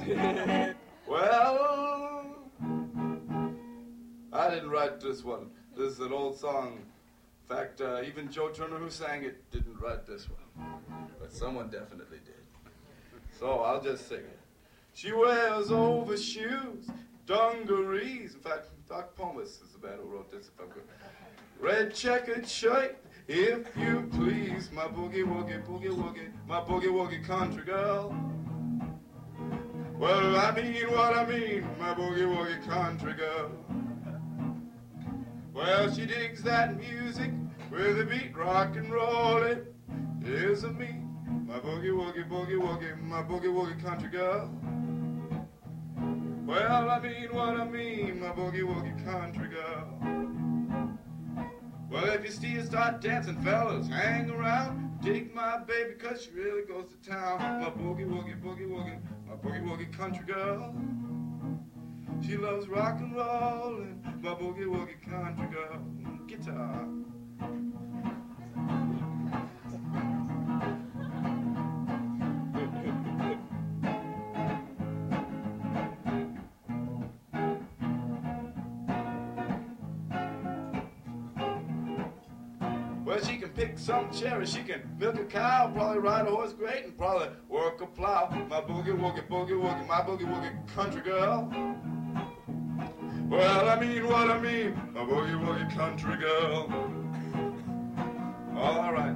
Well, I didn't write this one. This is an old song. In fact, even Joe Turner, who sang it, didn't write this one. But someone definitely did. So I'll just sing it. She wears overshoes, dungarees. In fact, Doc Pomus is the man who wrote this, if I'm good. Red checkered shirt, if you please. My boogie woogie, my boogie woogie country girl. Well, I mean what I mean, my boogie woogie country girl. Well, she digs that music with the beat rock and rollin'. Here's a me, my boogie woogie, my boogie woogie country girl. Well, I mean what I mean, my boogie woogie country girl. Well, if you see her start dancing, fellas, hang around. Dig my baby, 'cause she really goes to town. My boogie woogie, my boogie woogie country girl. She loves rock and rollin', my boogie woogie country girl. Guitar. Well, she can pick some cherries, she can milk a cow, probably ride a horse great, and probably work a plow. My boogie woogie, my boogie woogie country girl. Well, I mean what I mean, my boogie woogie country girl. All right.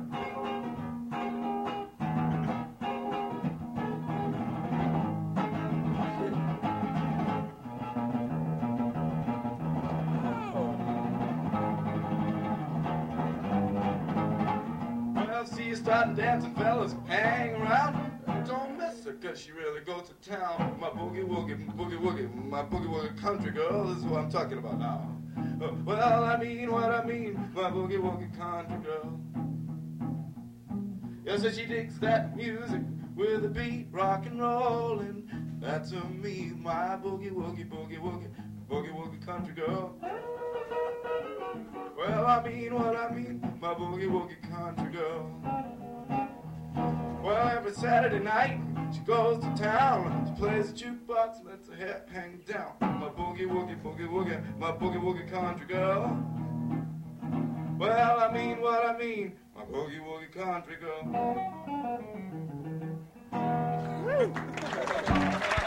Well, see you starting dancing, fellas, hang around. Don't miss her, 'cause she really goes to town. My boogie woogie, my boogie woogie country girl. This is what I'm talking about now. Well, I mean what I mean, my boogie woogie country girl. Yes, so she digs that music with a beat rock and rollin'. That's me, my boogie woogie, boogie woogie country girl. Well, I mean what I mean, my boogie woogie country girl. Well, every Saturday night, she goes to town. She plays the jukebox and lets her hair hang down. My boogie woogie, my boogie woogie country girl. Well, I mean what I mean, my boogie woogie country girl.